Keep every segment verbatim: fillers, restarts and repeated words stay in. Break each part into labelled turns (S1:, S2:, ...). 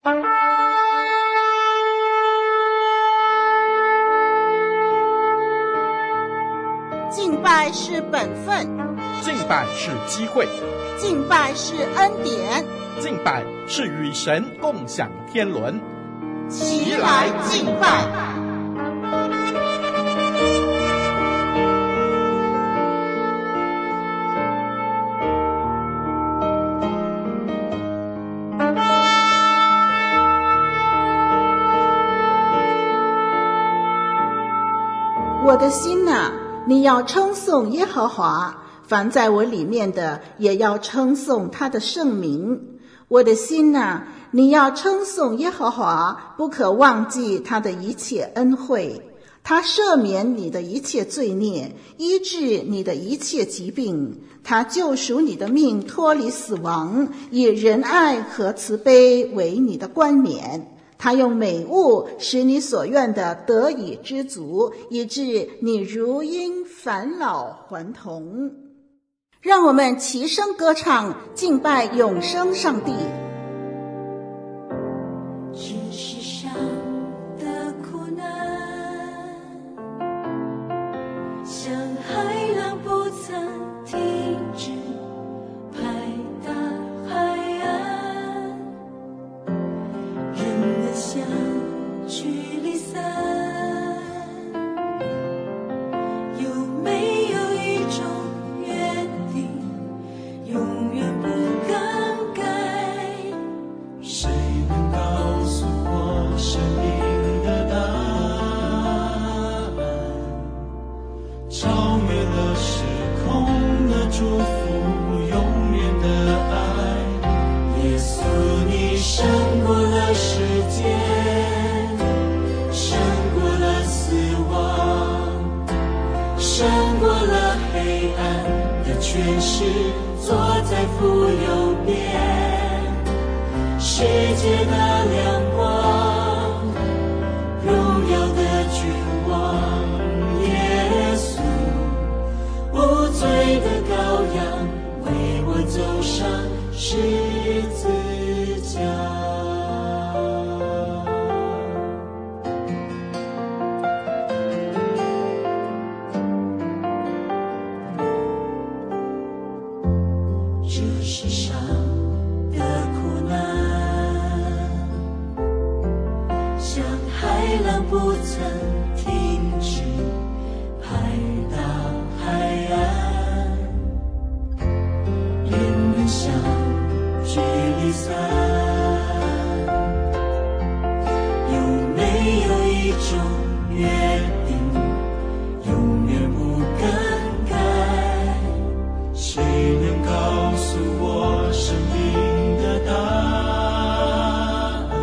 S1: 敬拜是本分，
S2: 敬拜是机会，
S1: 敬拜是恩典，
S2: 敬拜是与神共享天伦。
S1: 齐来敬拜。我的心哪，你要称颂耶和华，凡在我里面的也要称颂他的圣名。我的心哪，你要称颂耶和华，不可忘记他的一切恩惠。他赦免你的一切罪孽，医治你的一切疾病。他救赎你的命脱离死亡，以仁爱和慈悲为你的冠冕。他用美物使你所愿的得以知足，以致你如因返老还童。让我们齐声歌唱，敬拜永生上帝。
S3: 这世上的苦难，像海浪不曾停止拍打海岸，人们相聚离散，有没有一种约定永远不更改？
S4: 谁能告诉我生命的答案？超越了时空的祝福，永远的爱。耶稣，你胜过了时间，胜过了死亡，胜过了黑暗的权势，坐在父右边。世界的亮光，荣耀的君王，耶稣，无罪的羔羊，为我走上十字架。这世上的苦难，像海浪不曾停止拍打海岸，人们相聚离散，有没有一种约定永远不更改？谁能告诉我生命的答案？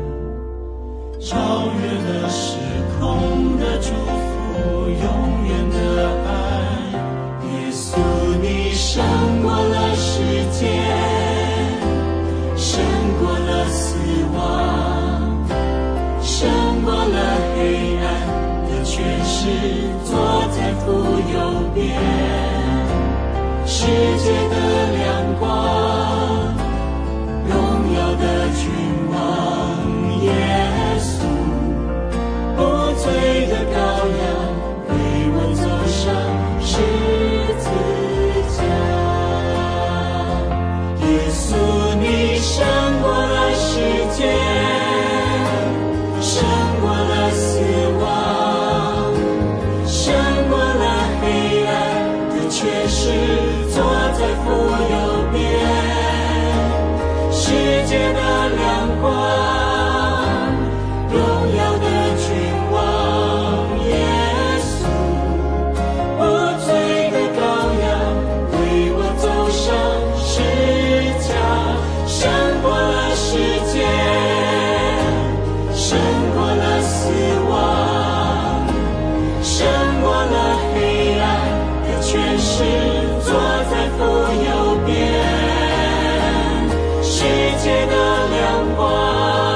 S4: 超越了时空的祝福，永远的爱。耶稣，你胜过了时间，胜过了死亡，胜过了黑暗的权势，坐在父右边。世界的亮光，荣耀的君王，耶稣，无罪的羔羊，为我走上十字架。耶稣，你胜过了时间，胜过了死亡，胜过了黑暗的权势，坐在父右边。世界的亮光，荣耀的君王，耶稣，无罪的羔羊，为我走上十字架。胜过了时间，胜过了死亡，胜过了黑暗的权势，坐在父右边。世界的亮光，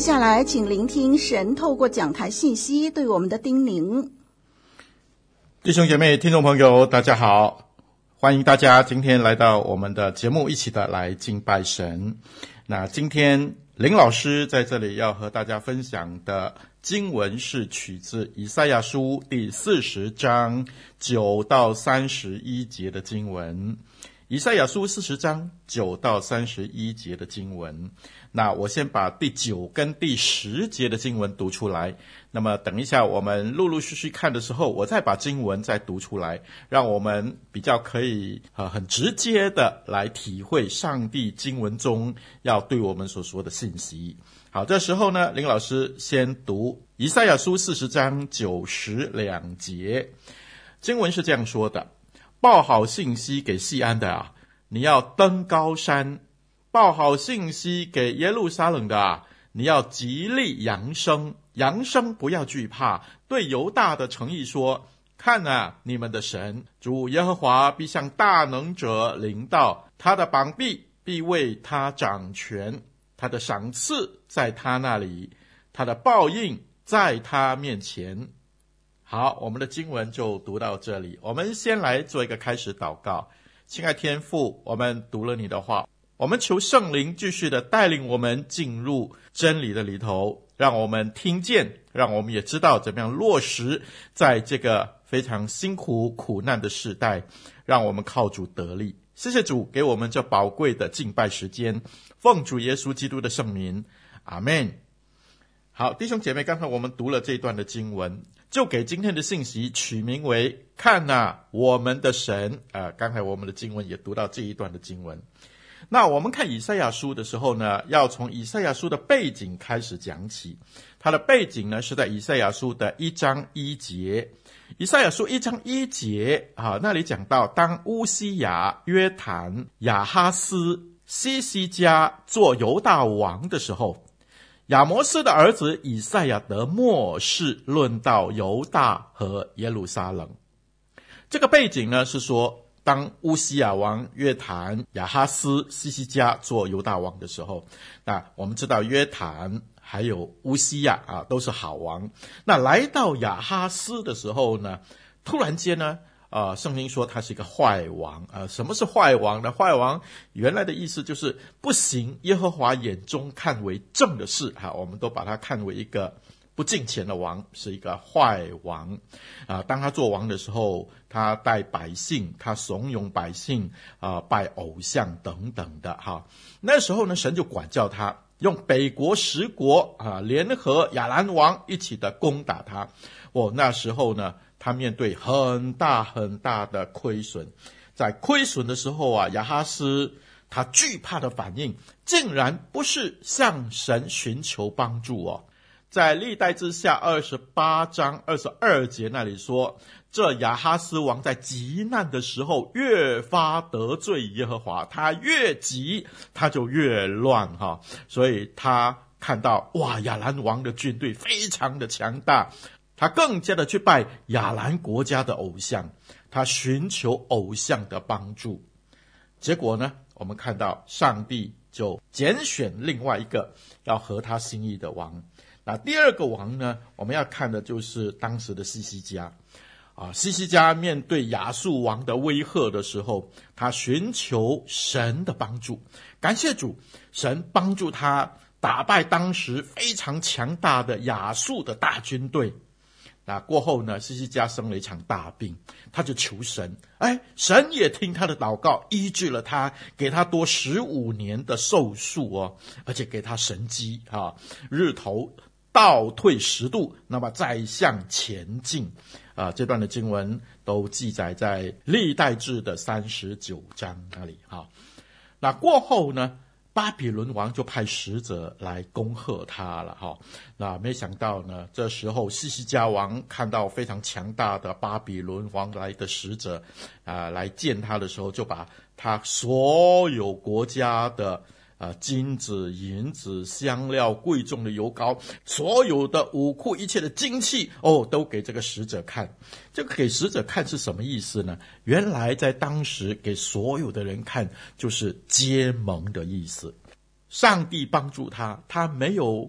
S1: 下来请聆听神透过讲台信息对我们的叮咛。
S2: 弟兄姐妹、听众朋友，大家好，欢迎大家今天来到我们的节目，一起的来敬拜神。那今天林老师在这里要和大家分享的经文是取自以赛亚书第四十章九到三十一节的经文。以赛亚书四十章九到三十一节的经文，那我先把第九跟第十节的经文读出来，那么等一下我们陆陆续续看的时候，我再把经文再读出来，让我们比较可以、呃、很直接的来体会上帝经文中要对我们所说的信息。好，这时候呢，林老师先读以赛亚书四十章九十两节，经文是这样说的：报好信息给西安的啊，你要登高山；报好信息给耶路撒冷的啊，你要极力扬声，扬声不要惧怕。对犹大的城邑说：看啊，你们的神主耶和华必向大能者临到，他的膀臂必为他掌权，他的赏赐在他那里，他的报应在他面前。好，我们的经文就读到这里。我们先来做一个开始祷告。亲爱天父，我们读了你的话，我们求圣灵继续的带领我们进入真理的里头，让我们听见，让我们也知道怎么样落实在这个非常辛苦苦难的时代，让我们靠主得力。谢谢主给我们这宝贵的敬拜时间，奉主耶稣基督的圣名，阿们。好，弟兄姐妹，刚才我们读了这段的经文，就给今天的信息取名为看啊，我们的神、呃、刚才我们的经文也读到这一段的经文。那我们看以赛亚书的时候呢，要从以赛亚书的背景开始讲起。它的背景呢是在以赛亚书的一章一节。以赛亚书一章一节、啊、那里讲到，当乌西雅、约坦、亚哈斯、西西家做犹大王的时候，亚摩斯的儿子以赛亚得末世，论到犹大和耶路撒冷。这个背景呢是说，当乌西雅王、约坦、亚哈斯、西西家做犹大王的时候，那我们知道约坦还有乌西雅啊都是好王。那来到亚哈斯的时候呢，突然间呢呃，圣经说他是一个坏王。呃，什么是坏王呢？坏王原来的意思就是不行耶和华眼中看为正的事、啊、我们都把他看为一个不敬虔的王，是一个坏王。啊，当他做王的时候，他带百姓，他怂恿百姓啊拜偶像等等的哈。那时候呢，神就管教他，用北国十国啊联合亚兰王一起的攻打他。哦，那时候呢，他面对很大很大的亏损。在亏损的时候啊，亚哈斯他惧怕的反应竟然不是向神寻求帮助哦。在历代志下二十八章二十二节那里说，这亚哈斯王在急难的时候越发得罪耶和华，他越急他就越乱哈。所以他看到哇，亚兰王的军队非常的强大，他更加的去拜亚兰国家的偶像，他寻求偶像的帮助。结果呢，我们看到上帝就拣选另外一个要合他心意的王。那第二个王呢，我们要看的就是当时的西西家啊，西西家面对亚述王的威吓的时候，他寻求神的帮助。感谢主，神帮助他打败当时非常强大的亚述的大军队。那过后呢，西西家生了一场大病，他就求神，哎，神也听他的祷告，医治了他，给他多十五年的寿数哦，而且给他神机啊，日头倒退十度，那么再向前进啊。这段的经文都记载在历代志的三十九章那里哈。那过后呢，巴比伦王就派使者来恭贺他了哈。那没想到呢，这时候西西家王看到非常强大的巴比伦王来的使者啊、呃，来见他的时候，就把他所有国家的啊，金子、银子、香料、贵重的油膏，所有的武库，一切的金器，哦，都给这个使者看。这个给使者看是什么意思呢？原来在当时给所有的人看，就是结盟的意思。上帝帮助他，他没有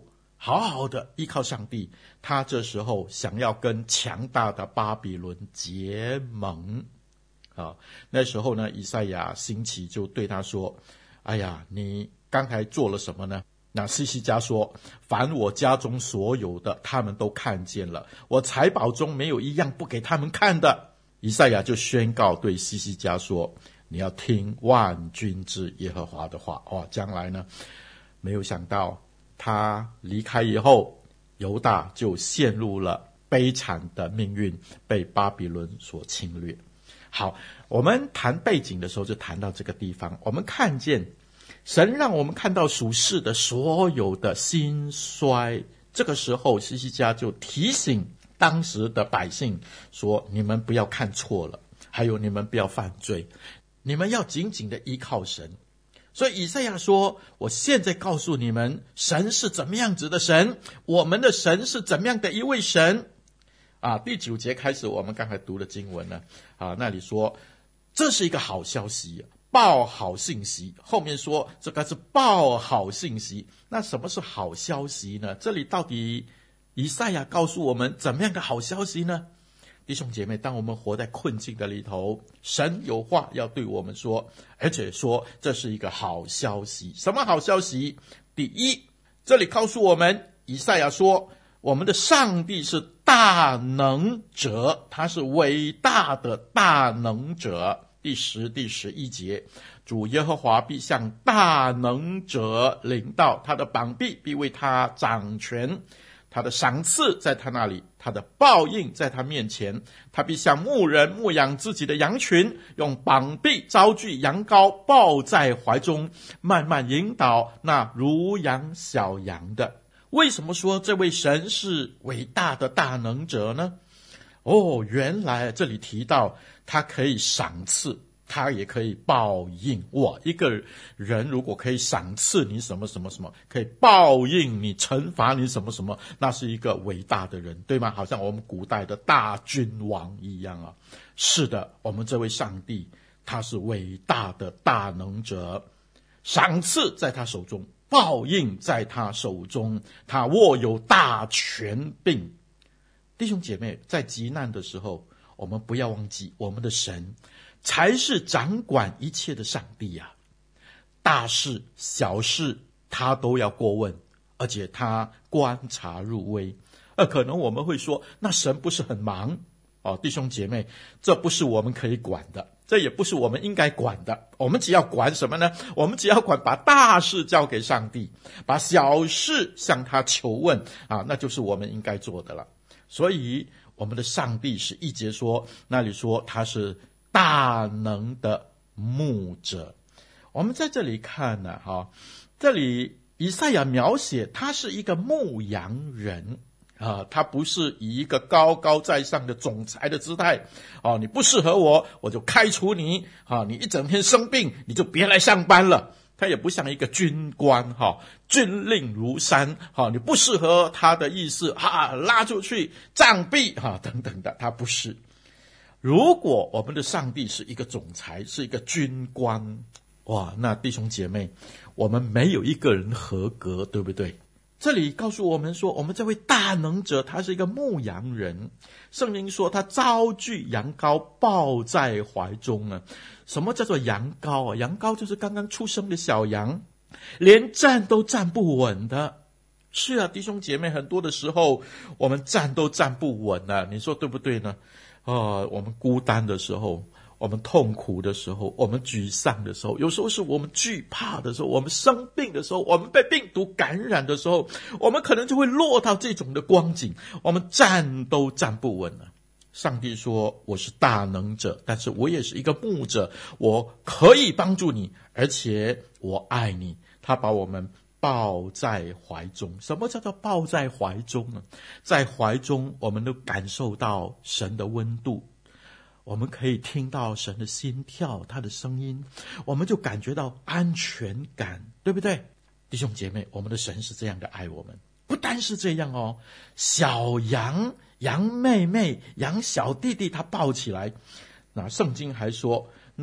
S2: 好好的依靠上帝，他这时候想要跟强大的巴比伦结盟啊。那时候呢，以赛亚兴起就对他说，哎呀，你刚才做了什么呢？那西西家说，凡我家中所有的，他们都看见了，我财宝中没有一样不给他们看的。以赛亚就宣告对西西家说，你要听万军之耶和华的话。哇，将来呢，没有想到他离开以后，犹大就陷入了悲惨的命运，被巴比伦所侵略。好，我们谈背景的时候就谈到这个地方，我们看见神让我们看到属世的所有的兴衰。这个时候西西家就提醒当时的百姓说，你们不要看错了，还有你们不要犯罪，你们要紧紧的依靠神。所以以赛亚说，我现在告诉你们，神是怎么样子的神，我们的神是怎么样的一位神啊。第九节开始，我们刚才读的经文呢，啊，那里说这是一个好消息，报好信息。后面说这个是报好信息，那什么是好消息呢？这里到底以赛亚告诉我们怎么样的好消息呢？弟兄姐妹，当我们活在困境的里头，神有话要对我们说，而且说这是一个好消息。什么好消息？第一，这里告诉我们，以赛亚说我们的上帝是大能者，他是伟大的大能者。第十、第十一节，主耶和华必向大能者领导，他的膀臂必为他掌权，他的赏赐在他那里，他的报应在他面前。他必像牧人牧养自己的羊群，用膀臂招聚羊羔，抱在怀中，慢慢引导那如养小羊的。为什么说这位神是伟大的大能者呢？哦，原来这里提到他可以赏赐，他也可以报应。哇，一个人如果可以赏赐你什么什么什么，可以报应你，惩罚你什么什么，那是一个伟大的人，对吗？好像我们古代的大君王一样啊。是的，我们这位上帝他是伟大的大能者，赏赐在他手中，报应在他手中，他握有大权柄。弟兄姐妹，在急难的时候，我们不要忘记，我们的神才是掌管一切的上帝啊！大事小事他都要过问，而且他观察入微。呃，可能我们会说，那神不是很忙哦？弟兄姐妹，这不是我们可以管的，这也不是我们应该管的。我们只要管什么呢？我们只要管把大事交给上帝，把小事向他求问啊，那就是我们应该做的了。所以我们的上帝是一节说，那里说他是大能的牧者。我们在这里看呢，哈，这里以赛亚描写他是一个牧羊人啊，他不是以一个高高在上的总裁的姿态哦，你不适合我，我就开除你啊！你一整天生病，你就别来上班了。他也不像一个军官哈，军令如山哈，你不适合他的意思哈，拉出去杖毙哈等等的，他不是。如果我们的上帝是一个总裁，是一个军官，哇，那弟兄姐妹，我们没有一个人合格，对不对？这里告诉我们说，我们这位大能者他是一个牧羊人。圣经说他招聚羊羔，抱在怀中呢。什么叫做羊羔啊？羊羔就是刚刚出生的小羊，连站都站不稳的。是啊，弟兄姐妹，很多的时候我们站都站不稳啊，你说对不对呢？呃，我们孤单的时候，我们痛苦的时候，我们沮丧的时候，有时候是我们惧怕的时候，我们生病的时候，我们被病毒感染的时候，我们可能就会落到这种的光景，我们站都站不稳了。上帝说，我是大能者，但是我也是一个牧者，我可以帮助你，而且我爱你。他把我们抱在怀中。什么叫做抱在怀中呢？在怀中我们都感受到神的温度，我们可以听到神的心跳，他的声音，我们就感觉到安全感，对不对？弟兄姐妹，我们的神是这样的爱我们。不单是这样哦，小羊羊妹妹羊小弟弟他抱起来，那圣经还说，那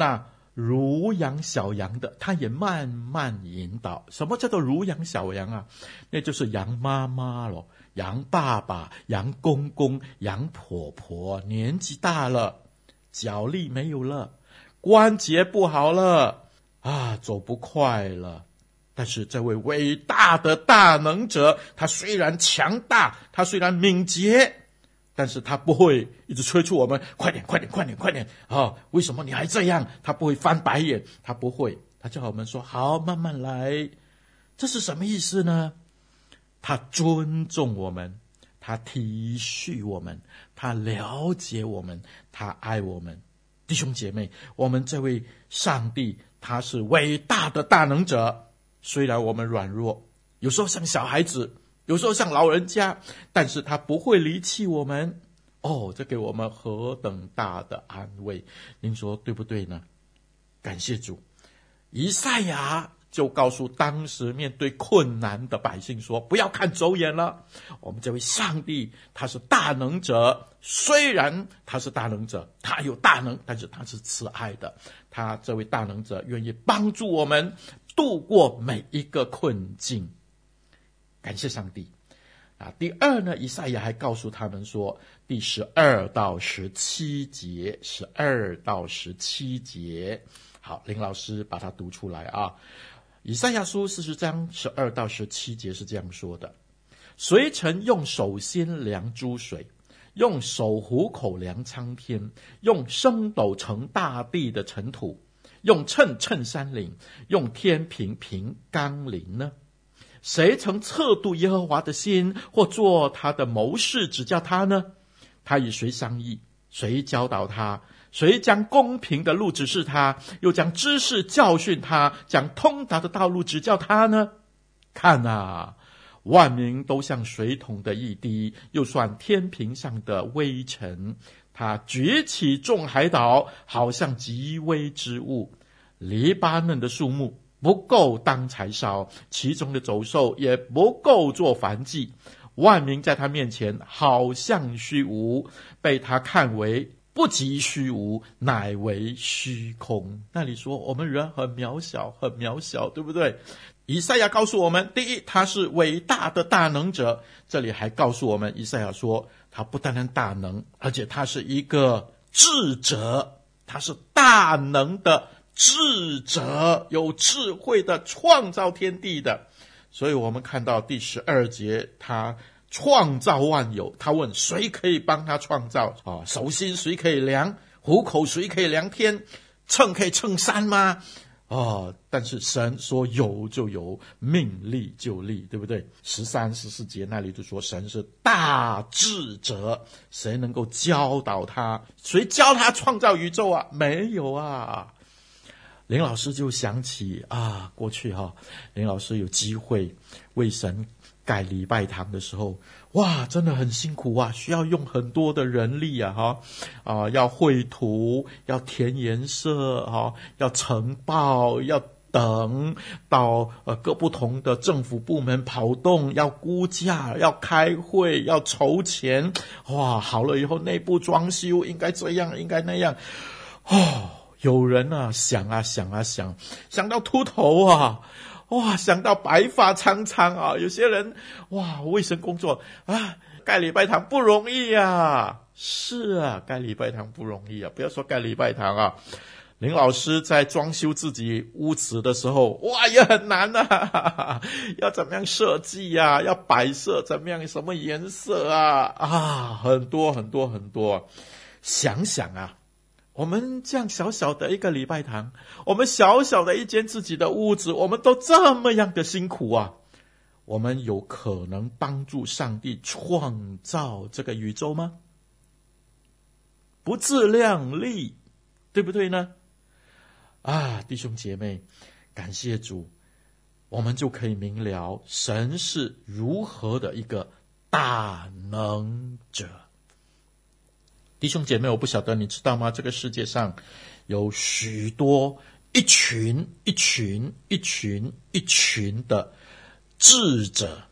S2: 如养小羊的，他也慢慢引导。什么叫做如养小羊啊？那就是羊妈妈咯，羊爸爸、羊公公、羊婆婆，年纪大了，脚力没有了，关节不好了啊，走不快了。但是这位伟大的大能者，他虽然强大，他虽然敏捷，但是他不会一直催促我们快点快点快点快点啊！为什么你还这样？他不会翻白眼，他不会，他叫我们说好，慢慢来。这是什么意思呢？他尊重我们，他体恤我们，他了解我们，他爱我们。弟兄姐妹，我们这位上帝他是伟大的大能者，虽然我们软弱，有时候像小孩子，有时候像老人家，但是他不会离弃我们。哦，这给我们何等大的安慰，您说对不对呢？感谢主。以赛亚就告诉当时面对困难的百姓说，不要看走眼了，我们这位上帝他是大能者，虽然他是大能者，他有大能，但是他是慈爱的，他这位大能者愿意帮助我们度过每一个困境。感谢上帝啊！第二呢，以赛亚还告诉他们说，第十二到十七节，十二到十七节，好，林老师把它读出来啊。以赛亚书四十章十二到十七节是这样说的：谁曾用手心量诸水，用手虎口量苍天，用升斗盛大地的尘土，用秤称山岭，用天平平冈陵呢？谁曾测度耶和华的心，或做他的谋士指教他呢？他与谁商议？谁教导他？谁将公平的路指示他，又将知识教训他，将通达的道路指教他呢？看啊，万民都像水桶的一滴，又算天平上的微尘。他举起众海岛，好像极微之物。黎巴嫩的树木不够当柴烧，其中的走兽也不够做燔祭。万民在他面前好像虚无，被他看为不及虚无，乃为虚空。那里说我们人很渺小，很渺小，对不对？以赛亚告诉我们，第一，他是伟大的大能者。这里还告诉我们，以赛亚说他不单单大能，而且他是一个智者，他是大能的智者，有智慧的，创造天地的。所以我们看到第十二节，他创造万有，他问谁可以帮他创造啊？手心谁可以量？虎口谁可以量天？秤可以称山吗？哦，但是神说有就有，命立就立，对不对？十三、十四节那里就说神是大智者，谁能够教导他？谁教他创造宇宙啊？没有啊。林老师就想起啊，过去哈、哦，林老师有机会为神盖礼拜堂的时候，哇，真的很辛苦啊，需要用很多的人力啊，哈，啊，要绘图，要填颜色，哈，要呈报，要等到呃各不同的政府部门跑动，要估价，要开会，要筹钱，哇，好了以后内部装修应该这样，应该那样，哦。有人啊想啊想啊想，想到秃头啊，哇，想到白发苍苍啊，有些人哇，卫生工作啊，盖礼拜堂不容易啊。是啊，盖礼拜堂不容易啊，不要说盖礼拜堂啊，林老师在装修自己屋子的时候，哇，也很难啊，要怎么样设计啊，要摆设怎么样，什么颜色啊，啊，很多很多很多。想想啊，我们这样小小的一个礼拜堂，我们小小的一间自己的屋子，我们都这么样的辛苦啊，我们有可能帮助上帝创造这个宇宙吗？不自量力，对不对呢？啊，弟兄姐妹，感谢主，我们就可以明了神是如何的一个大能者。弟兄姐妹，我不晓得你知道吗？这个世界上有许多一群一群一群一群的智者，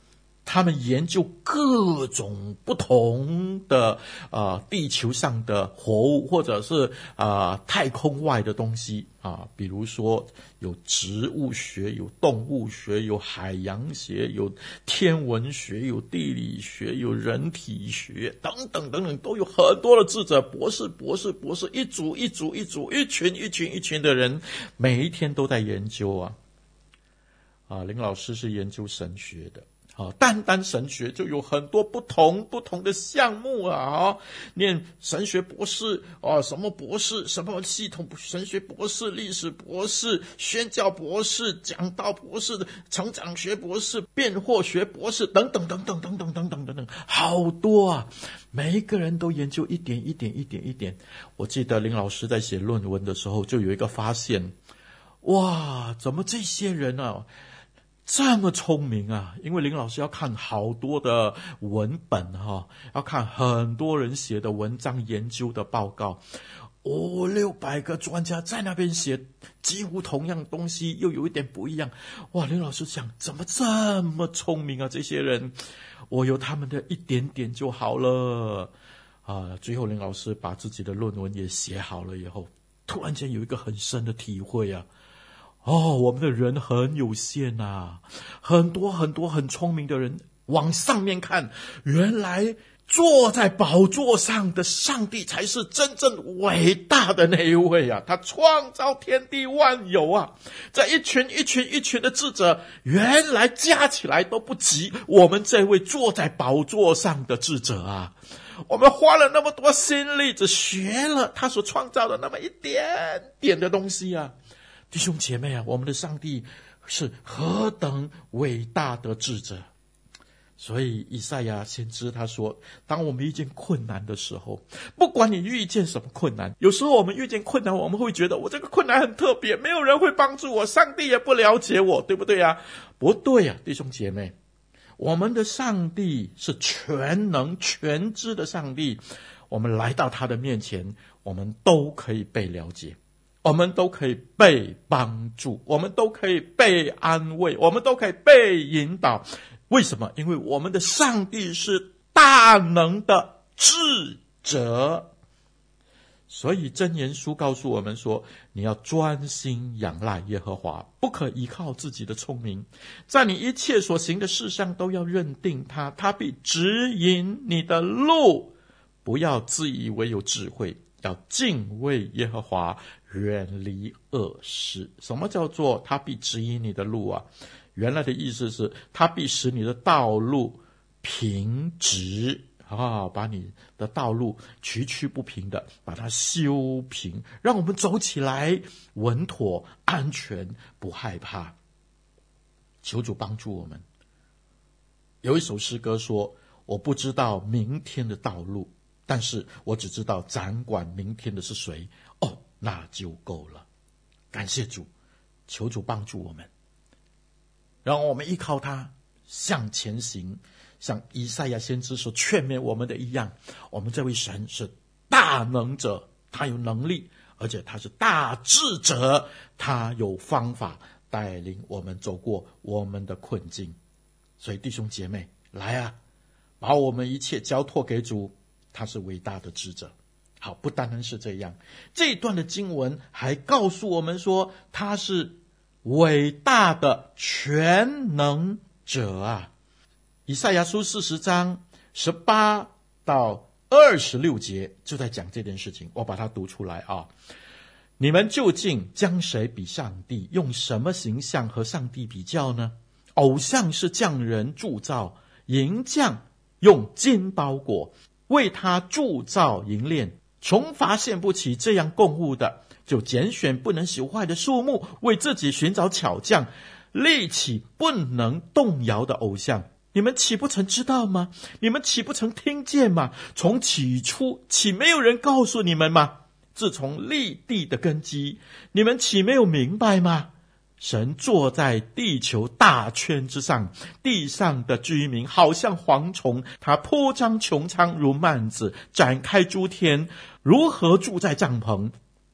S2: 他们研究各种不同的呃地球上的活物，或者是呃太空外的东西啊，比如说有植物学，有动物学，有海洋学，有天文学，有地理学，有人体学等等等等，都有很多的智者，博士博士博士，一组一组一组，一群一群一群的人，每一天都在研究啊。啊，林老师是研究神学的。啊，单单神学就有很多不同不同的项目啊！啊，念神学博士啊，什么博士，什么系统神学博士、历史博士、宣教博士、讲道博士、成长学博士、辩惑学博士等等等等等等等等等等，好多啊！每一个人都研究一点一点一点一点。我记得林老师在写论文的时候，就有一个发现，哇，怎么这些人啊？这么聪明啊！因为林老师要看好多的文本哈，要看很多人写的文章、研究的报告，五六百个专家在那边写几乎同样东西，又有一点不一样。哇！林老师想，怎么这么聪明啊？这些人，我有他们的一点点就好了啊！最后林老师把自己的论文也写好了以后，突然间有一个很深的体会啊！哦，我们的人很有限啊，很多很多很聪明的人，往上面看，原来坐在宝座上的上帝才是真正伟大的那一位啊！他创造天地万有啊，这一群一群一群的智者，原来加起来都不及我们这位坐在宝座上的智者啊！我们花了那么多心力，只学了他所创造的那么一点点的东西啊！弟兄姐妹啊，我们的上帝是何等伟大的智者。所以以赛亚先知他说，当我们遇见困难的时候，不管你遇见什么困难，有时候我们遇见困难，我们会觉得我这个困难很特别，没有人会帮助我，上帝也不了解我，对不对啊？不对啊，弟兄姐妹，我们的上帝是全能全知的上帝，我们来到他的面前，我们都可以被了解，我们都可以被帮助，我们都可以被安慰，我们都可以被引导。为什么？因为我们的上帝是大能的智者。所以箴言书告诉我们说，你要专心仰赖耶和华，不可依靠自己的聪明，在你一切所行的事上都要认定他，他必指引你的路。不要自以为有智慧，要敬畏耶和华，远离恶事。什么叫做他必指引你的路啊？原来的意思是他必使你的道路平直啊，把你的道路崎岖不平的把它修平，让我们走起来稳妥安全，不害怕。求主帮助我们。有一首诗歌说，我不知道明天的道路，但是我只知道掌管明天的是谁。哦，那就够了。感谢主，求主帮助我们，让我们依靠他向前行，像以赛亚先知所劝勉我们的一样。我们这位神是大能者，他有能力，而且他是大智者，他有方法带领我们走过我们的困境。所以弟兄姐妹，来啊，把我们一切交托给主，他是伟大的智者。好，不单单是这样，这一段的经文还告诉我们说，他是伟大的全能者啊！以赛亚书四十章十八到二十六节就在讲这件事情，我把它读出来啊。你们究竟将谁比上帝？用什么形象和上帝比较呢？偶像是匠人铸造，银匠用金包裹，为他铸造银链，穷乏献不起这样供物的，就拣选不能朽坏的树木，为自己寻找巧匠，立起不能动摇的偶像。你们岂不曾知道吗？你们岂不曾听见吗？从起初岂没有人告诉你们吗？自从立地的根基，你们岂没有明白吗？神坐在地球大圈之上，地上的居民好像蝗虫，他铺张穹苍如幔子，展开诸天，如何住在帐篷？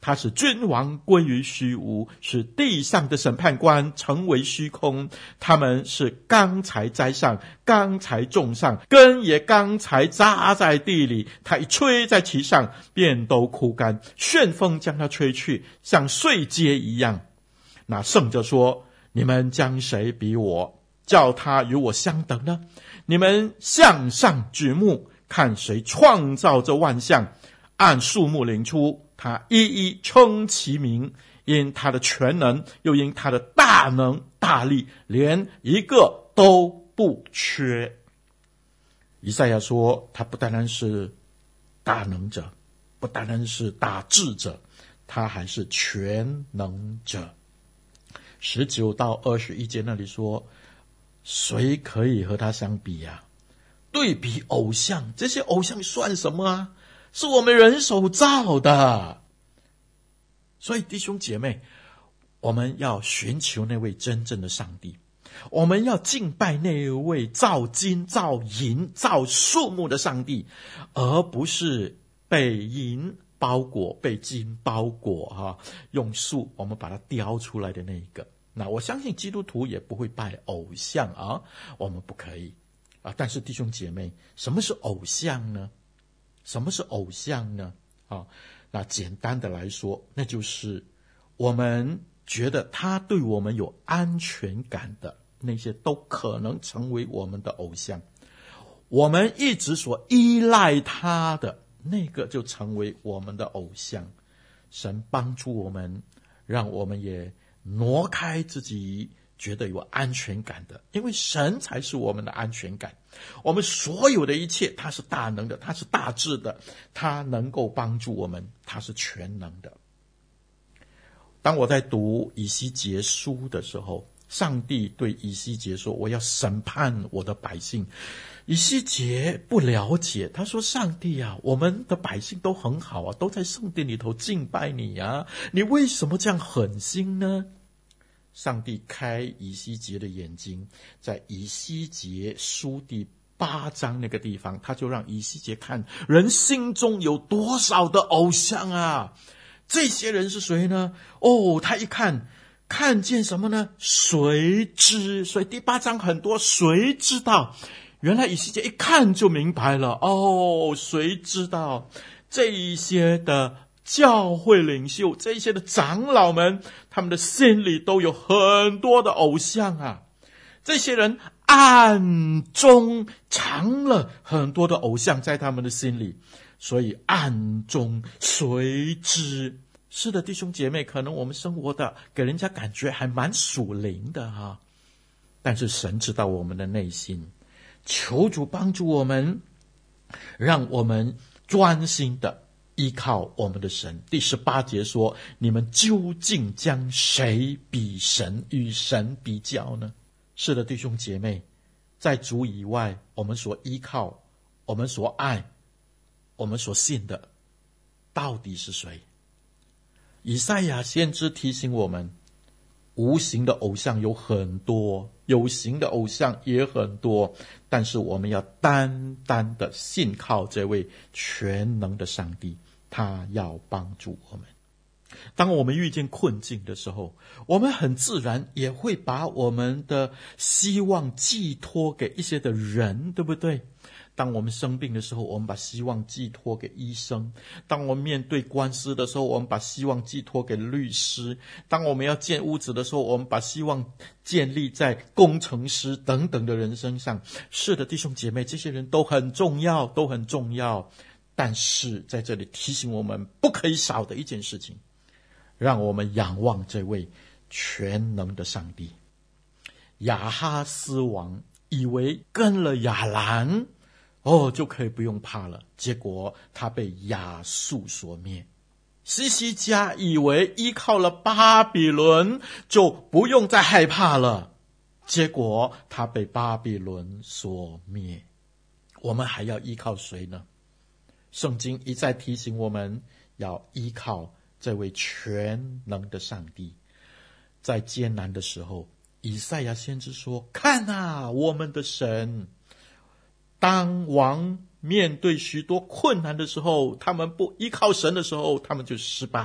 S2: 他使君王归于虚无，使地上的审判官成为虚空。他们是刚才栽上，刚才种上，根也刚才扎在地里，他一吹在其上，便都枯干，旋风将它吹去，像碎秸一样。那圣者说，你们将谁比我，叫他与我相等呢？你们向上举目，看谁创造这万象，按数目领出，他一一称其名，因他的全能，又因他的大能大力，连一个都不缺。以赛亚说，他不单单是大能者，不单单是大智者，他还是全能者。十九到二十一节那里说，谁可以和他相比呀、啊？对比偶像，这些偶像算什么啊？是我们人手造的。所以弟兄姐妹，我们要寻求那位真正的上帝，我们要敬拜那位造金造银造树木的上帝，而不是被银包裹被金包裹、啊、用树我们把它雕出来的那一个。那我相信基督徒也不会拜偶像啊，我们不可以啊。但是弟兄姐妹，什么是偶像呢？什么是偶像呢？啊，那简单的来说，那就是我们觉得他对我们有安全感的那些，都可能成为我们的偶像。我们一直所依赖他的那个，就成为我们的偶像。神帮助我们，让我们也挪开自己觉得有安全感的，因为神才是我们的安全感。我们所有的一切，他是大能的，他是大智的，他能够帮助我们，他是全能的。当我在读以西结书的时候，上帝对以西结说，我要审判我的百姓。以西结不了解，他说，上帝啊，我们的百姓都很好啊，都在圣殿里头敬拜你啊，你为什么这样狠心呢？上帝开以西结的眼睛，在以西结书第八章那个地方，他就让以西结看人心中有多少的偶像啊。这些人是谁呢？哦，他一看看见什么呢？谁知？所以第八章很多谁知道，原来以西结一看就明白了。哦，谁知道这一些的教会领袖，这些的长老们，他们的心里都有很多的偶像啊。这些人暗中藏了很多的偶像在他们的心里，所以暗中谁知？是的，弟兄姐妹，可能我们生活的给人家感觉还蛮属灵的哈，但是神知道我们的内心。求主帮助我们，让我们专心的依靠我们的神。第十八节说，你们究竟将谁比神与神比较呢？是的，弟兄姐妹，在主以外，我们所依靠，我们所爱，我们所信的，到底是谁？以赛亚先知提醒我们，无形的偶像有很多，有形的偶像也很多，但是我们要单单的信靠这位全能的上帝，他要帮助我们。当我们遇见困境的时候，我们很自然也会把我们的希望寄托给一些的人，对不对？当我们生病的时候，我们把希望寄托给医生；当我们面对官司的时候，我们把希望寄托给律师；当我们要建屋子的时候，我们把希望建立在工程师等等的人身上。是的，弟兄姐妹，这些人都很重要，都很重要。但是在这里提醒我们不可以少的一件事情，让我们仰望这位全能的上帝。亚哈斯王以为跟了亚兰哦，就可以不用怕了，结果他被亚述所灭。西西家以为依靠了巴比伦就不用再害怕了，结果他被巴比伦所灭。我们还要依靠谁呢？圣经一再提醒我们要依靠这位全能的上帝。在艰难的时候，以赛亚先知说，看啊，我们的神。当王面对许多困难的时候，他们不依靠神的时候，他们就失败。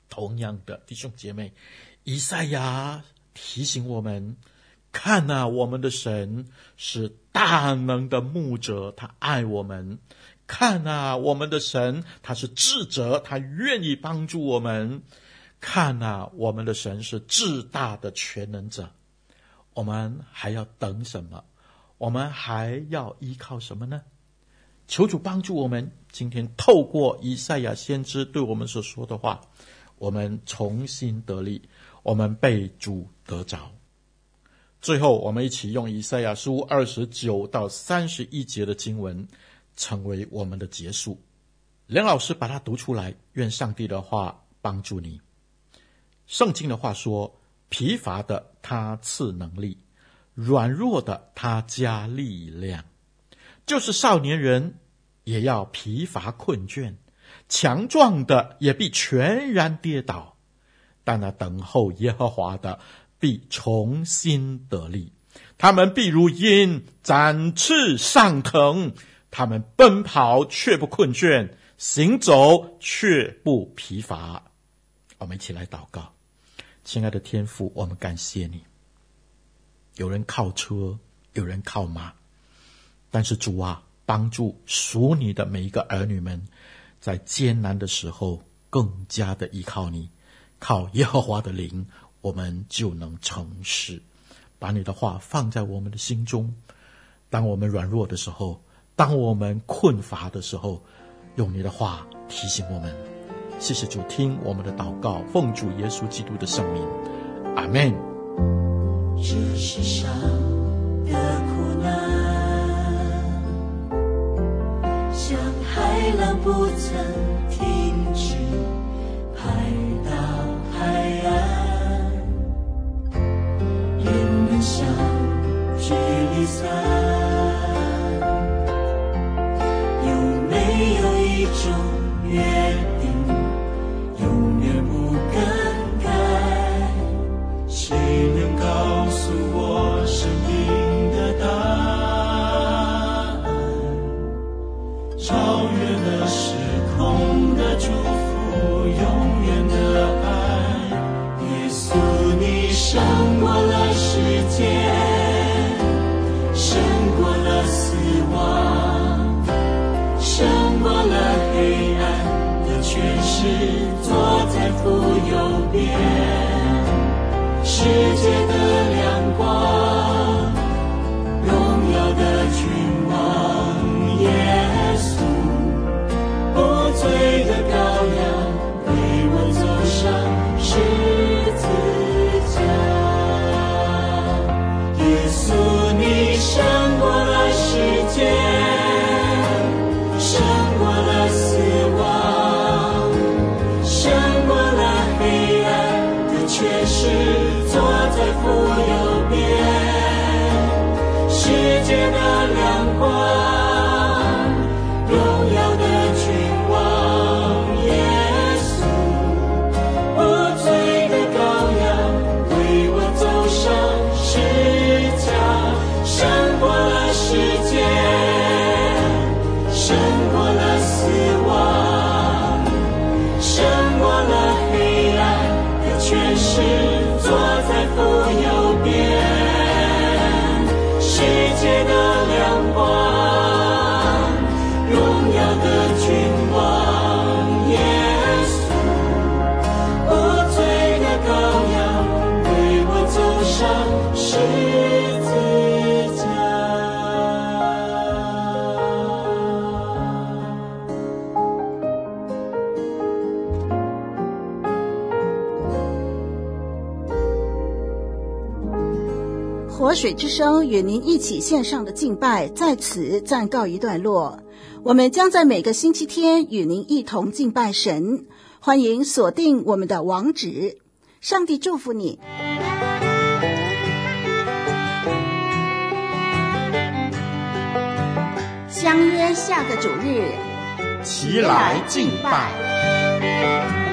S2: 同样的，弟兄姐妹，以赛亚提醒我们，看啊，我们的神是大能的牧者，他爱我们。看啊，我们的神他是智者，他愿意帮助我们。看啊，我们的神是至大的全能者。我们还要等什么？我们还要依靠什么呢？求主帮助我们，今天透过以赛亚先知对我们所说的话，我们重新得力，我们被主得着。最后，我们一起用以赛亚书二十九到三十一节的经文成为我们的结束。梁老师把它读出来，愿上帝的话帮助你。圣经的话说，疲乏的他赐能力，软弱的他加力量。就是少年人也要疲乏困倦，强壮的也必全然跌倒，但那等候耶和华的必重新得力，他们必如鹰展翅上腾，他们奔跑却不困倦，行走却不疲乏。我们一起来祷告。亲爱的天父，我们感谢你。有人靠车，有人靠马，但是主啊，帮助属你的每一个儿女们，在艰难的时候更加的依靠你，靠耶和华的灵，我们就能成事。把你的话放在我们的心中，当我们软弱的时候，当我们困乏的时候，用你的话提醒我们。谢谢主，听我们的祷告，奉主耶稣基督的圣名，阿们。
S3: 这世上的苦难，像海浪不曾停止拍到海岸，人们相聚离散，有没有一种约定永远不更改？谁能告诉我生命的答案？超越了时空的祝福，永远的爱。耶稣，你胜过了世界，胜过了死亡，胜过了黑暗的权势，坐在父右边。世界的亮光，荣耀的君王耶稣，不罪的羔羊，为我走上十字架。耶稣，你胜过了世界，胜过了死亡，胜过了黑暗的权势，坐在父右边。世界的亮光，荣耀的君王耶稣，不罪的羔羊，为我走上十字架。胜过了世界，胜过了死亡，胜过了黑暗的权势，坐在父右边。世界的亮光，荣耀的君王耶稣，不罪的羔羊，为我走上十字架。
S1: 活水之声与您一起线上的敬拜在此暂告一段落，我们将在每个星期天与您一同敬拜神，欢迎锁定我们的网址。上帝祝福你。相约下个主日，
S2: 齐来敬拜。